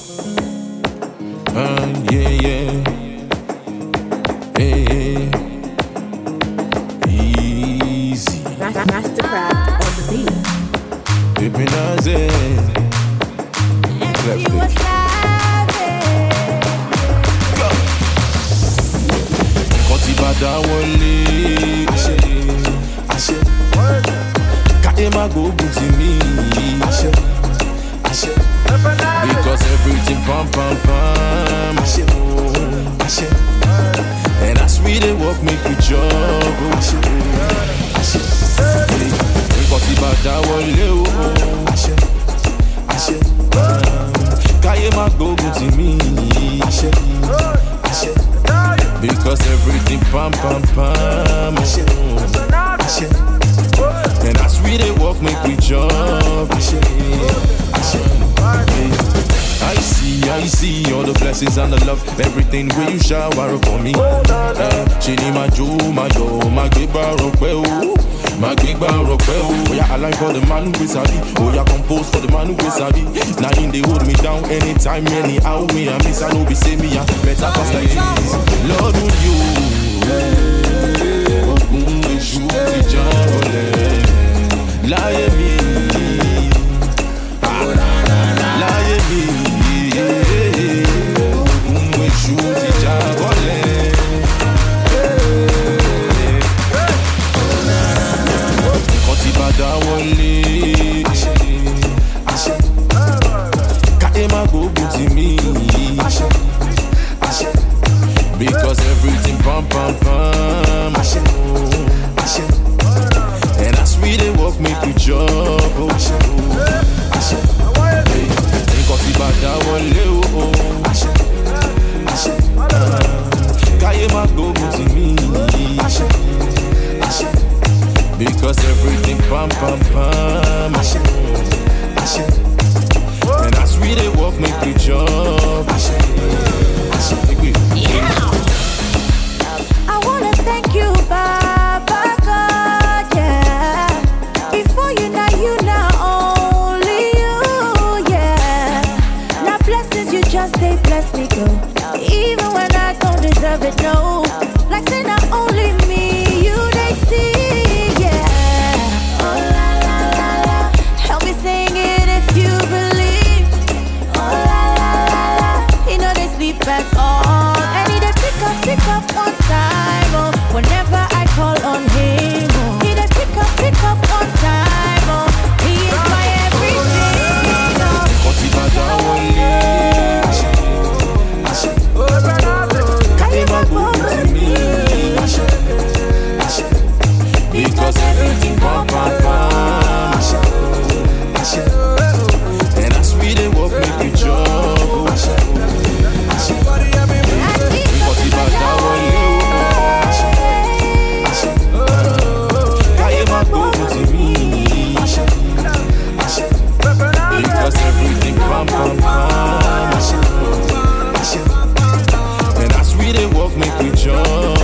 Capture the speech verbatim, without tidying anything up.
Uh, yeah, yeah. Hey, hey. Easy. Mastercraft on the beat. Hypnotize. Left it. Kọ́tí bàdá wọlé. Àṣẹ, àṣẹ. Káyé má gbógun tì mí. Àṣẹ, àṣẹ. Because everything pam pam pam. Àṣẹ, àṣẹ. And as we dey work make we jog. Àṣẹ, àṣẹ. Kọ́tí bàdá wọlé o. Àṣẹ, àṣẹ. Káyé má gbógun tì mí. Àṣẹ, àṣẹ. Because everything pam pam pam. Àṣẹ, àṣẹ. And as we dey walk make we jump. Àṣẹ, àṣẹ. I see, I see all the blessings and the love, everything where you shower upon me. Chini ma jo, ma yo, ma gbegba rope o, ma gbegba rope o. Oya align for the man who is happy, oya compose for the man who is happy. Now in they hold me down anytime, anyhow me I miss. I know be say me I better cause like this. Lord would you, ogun esu ti jabole, láyé mi, láyé mi. Kọ́tí bàdá wọlé. Àṣẹ, àṣẹ. Káyé má gbógun tì mí. Àṣẹ, àṣẹ. Because everything pam pam pam. Àṣẹ, àṣẹ. And as we dey walk make we jump. Àṣẹ, àṣẹ. Kọ́tí bàdá wọlé o. Àṣẹ, àṣẹ. Káyé má gbógun tì mí. Àṣẹ, àṣẹ. Because everything pam pam pam. Àṣẹ, àṣẹ. And as we dey walk make we jump. Àṣẹ, àṣẹ. I wanna thank you, Baba God, yeah. Before you, now you, now only you, yeah. Now blessings you just they bless me, go. Even when I don't deserve it, no. Like say not only me, you they see, yeah. Oh la la la la, help me sing it if you believe. Oh la la la la, you know they sleep at all. I need to pick up, pick up one time, oh. Whenever I call on him, oh. Need to pick up, pick up one time, oh. He is my everything, oh. Kọ́tí bàdá wọlé. Àṣẹ, àṣẹ. Káyé má gbógun tì mí. Àṣẹ, àṣẹ. Because everything pam pam pam. Àṣẹ, àṣẹ. And as we dey walk make we jump. Àṣẹ, àṣẹ. Kọ́tí bàdá wọlé o. Àṣẹ, àṣẹ. Káyé má gbógun tì mí. Àṣẹ, àṣẹ. Because everything pam pam pam. Àṣẹ, àṣẹ. And as we dey walk make we jump.